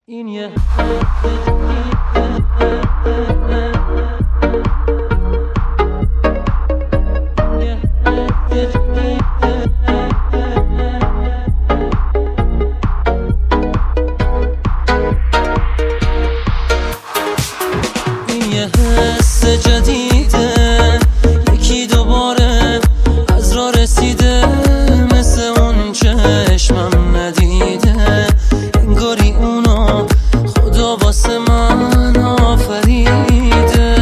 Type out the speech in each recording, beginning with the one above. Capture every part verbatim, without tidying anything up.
این یه این یه حس جدیده، یکی دوباره از راه رسیده، مثل اون چشمم ندیده، انگاری اونو خدا واسه من آفریده.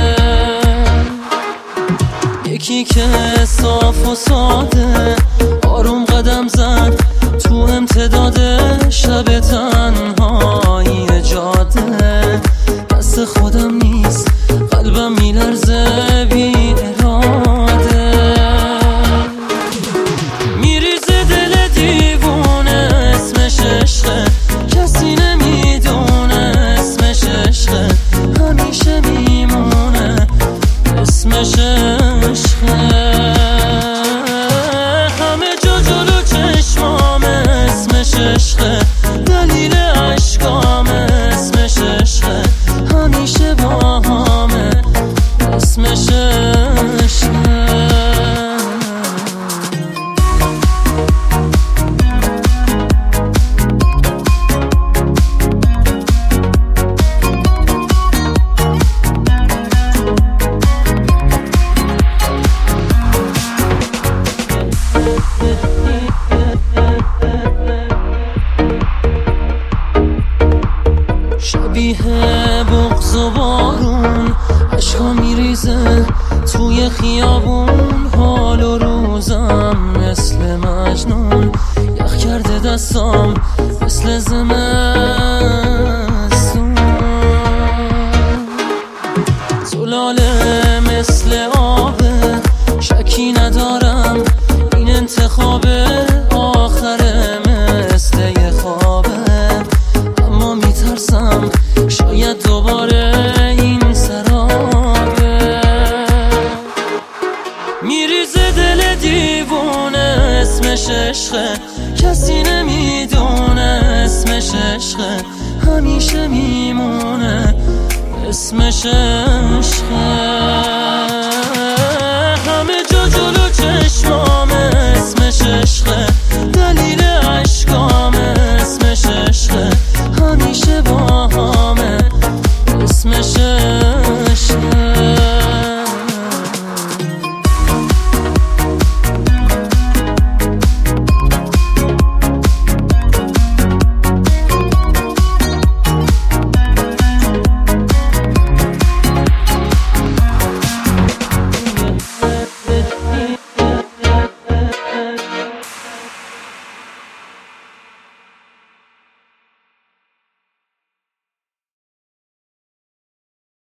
یکی که صاف و ساده آروم قدم زد تو امتداد شب تنهایی جاده، دست خودم نیست قلبم میلرزه بی اراده، میریزه دل دیوونه، اسمش عشقه کسی نمیدونه، اسمش عشقه همیشه میمونه، اسمش عشقه همه جا جلو چشمامه، اسمش عشقه دلیل عشقامه، اسمش عشقه همیشه با همه، اسمش عشقه. شبیه بغض و بارون عشقا میریزه توی خیابون، حال و روزم مثل مجنون، یخ کرده دستام مثل زمستون، زلاله مثل آبه شکی ندارم، این انتخاب آخره مثل یه خوابه، اما میترسم شاید دوباره این سرابه، میریزه دل دیوونه، اسمش عشقه کسی نمیدونه، اسمش عشقه همیشه میمونه، اسمش عشقه.